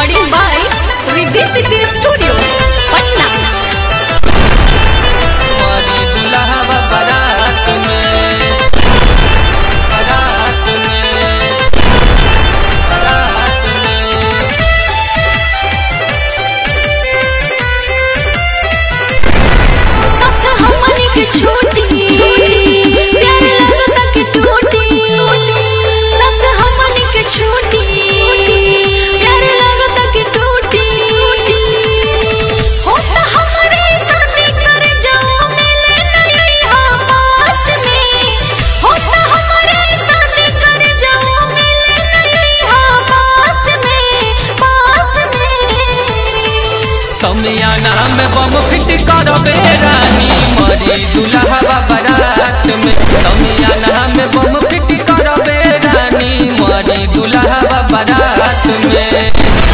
recording by Riddhi Siddhi Studio, Patna. हमारी दुल्हा बारात में सबसे हमनी के छूटी प्यार लगता के टूटी, सबसे हमनी के छूटी प्यार लगता के टूटी। होता हमारे शादी कर जाओ मिले नहीं हो पास में, होता हमारे शादी कर जाओ मिले नहीं हो पास में, पास में। समियाना में बम फिट करबे रानी मरी दुल्हा बारात में। समियाना में बम फिट करबे रानी मरी दुल्हा बारात में।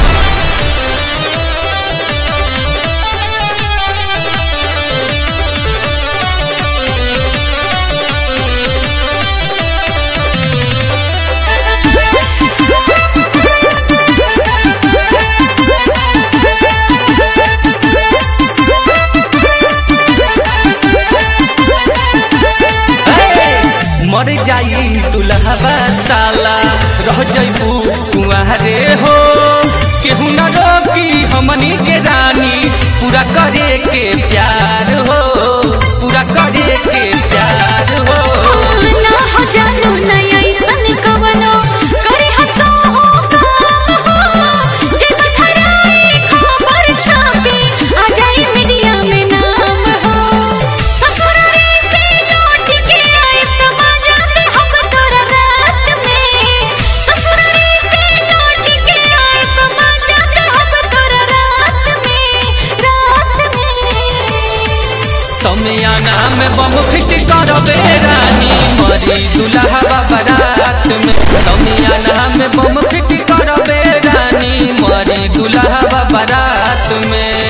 मर जाई दुल्हा साला रह जइबू कुंवारे हो, केहू न रोकी हमनी के रानी पूरा करे के प्यार हो, पूरा करे के प्यार हो। ना हो जानू नहीं ऐसन कवनो करे हतो हो काम हो, जे बखराई खबर छापी आ जाए मीडिया में नाम हो। ससुरारी से लौट के आए तो मजा दे हम तोरा रात में, ससुरारी से लौट के आए तो मजा दे हम तोरा रात में, रात में। समियाना में बम फिट करबे रानी मरी दुल्हा बारात में। समियाना में बम फिट करबे रानी मरी दुल्हा बारात में।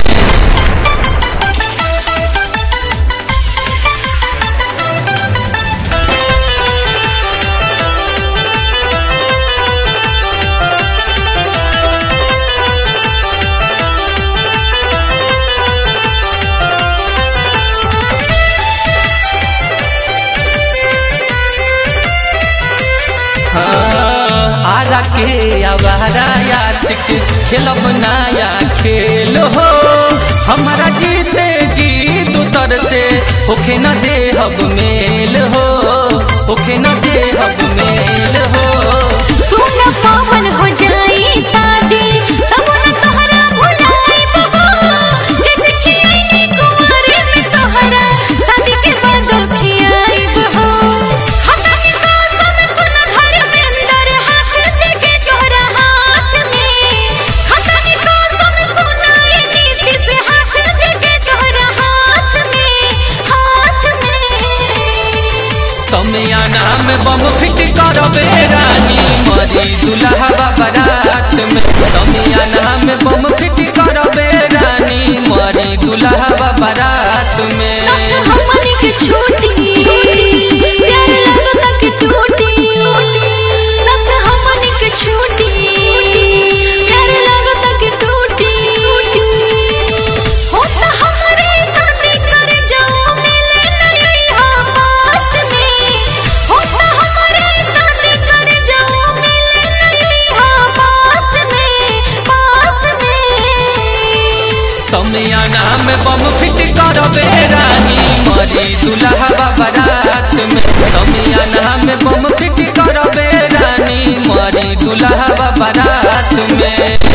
आरा के आवारा यासिक खेलब नया खेल हो, हमारा जीते जी दूसर से होखे न देहब मेल हो, होखे न देहब मेल हो। सुन पावन हो जाई शादी तब न तोहरा भुलाई बबू, जैसे खियाई कुंवारे में तोहरा शादी के बाद खियाई बहू। खाता के कसम सुन घर में अंदर हाथ देके तोहरा हाथ में, खाता के कसम सुन ये नीति से हाथ देके तोहरा हाथ में, हाथ में। समियाना में बम फिट करबे रानी मरी दुल्हा बारात में। समियाना में बम फिट करबे रानी मरी दुल्हा बारात में। सबसे हमनी के छूटी प्यार लगता के टूटी, सबसे हमनी के छूटी प्यार लगता के टूटी। होता हमारे शादी कर जाओ मिले नहीं हो पास में, होता हमारे शादी कर जाओ मिले नहीं हो पास में, पास में। समियाना में बम फिट करबे रानी मरी दुल्हा बारात में। समियाना में बम फिट करबे रानी मरी दुल्हा बारात में।